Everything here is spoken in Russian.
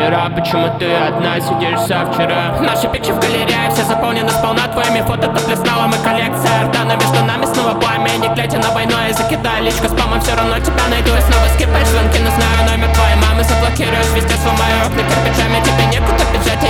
вечера? Почему ты одна сидишь со вчера? Наши пикчи в галерее все заполнены сполна твоими фото. Доплеснула мы коллекция рта, но между нами снова пламя. Не глядя на войну, я закидаю личку спамом. Все равно тебя найду и снова скипаешь звонки. Но знаю номер твоей мамы, заблокируешь везде, сломаю окна кирпичами. Тебе некуда бежать,